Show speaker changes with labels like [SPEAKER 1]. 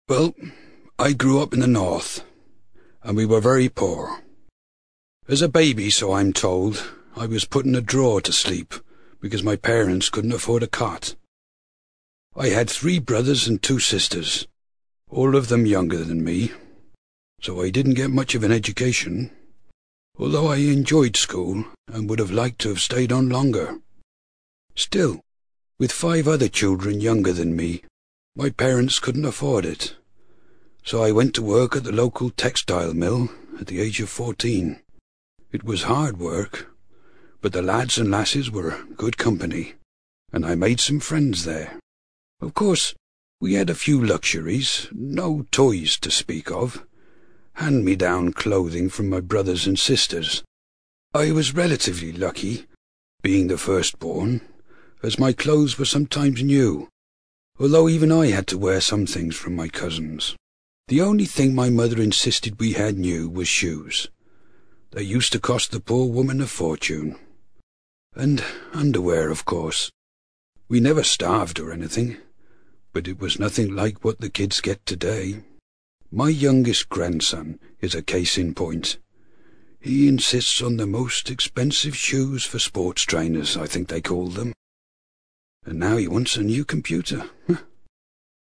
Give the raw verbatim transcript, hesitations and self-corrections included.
[SPEAKER 1] Well, I grew up in the north, and we were very poor. As a baby, so I'm told, I was put in a drawer to sleep, because my parents couldn't afford a cot. I had three brothers and two sisters, all of them younger than me, so I didn't get much of an education, although I enjoyed school and would have liked to have stayed on longer. Still, with five other children younger than me, my parents couldn't afford it, so I went to work at the local textile mill at the age of fourteen. It was hard work, but the lads and lasses were good company, and I made some friends there. Of course, we had a few luxuries, no toys to speak of, hand-me-down clothing from my brothers and sisters. I was relatively lucky, being the firstborn, as my clothes were sometimes new, although even I had to wear some things from my cousins. The only thing my mother insisted we had new was shoes. They used to cost the poor woman a fortune. And underwear, of course. We never starved or anything, but it was nothing like what the kids get today. My youngest grandson is a case in point. He insists on the most expensive shoes for sports trainers, I think they call them. And now he wants a new computer.